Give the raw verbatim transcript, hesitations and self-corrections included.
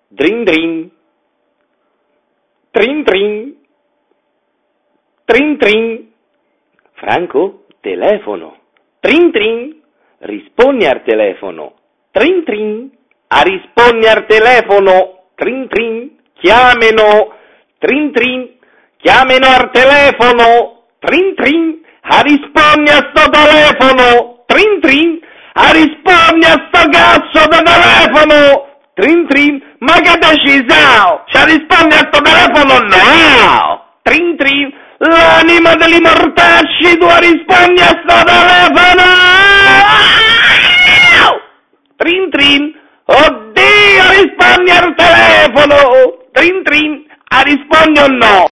Drin drin. Trin trin. Trin trin. Franco, telefono. Trin trin. Rispondi al telefono. Trin trin. A rispondi al telefono. Trin trin. Chiamano. Trin trin. Chiamano al telefono. Trin trin. A rispondi a sto telefono. Trin trin. A rispondi a sto cazzo di telefono. Trin trin. Ma che deciso? Ci rispondi a sto telefono? No. Trin trin. L'anima degli mortacci, tu rispondi a sto telefono! Trin trin, oddio, rispondi al telefono! Trin trin, a rispondi o no?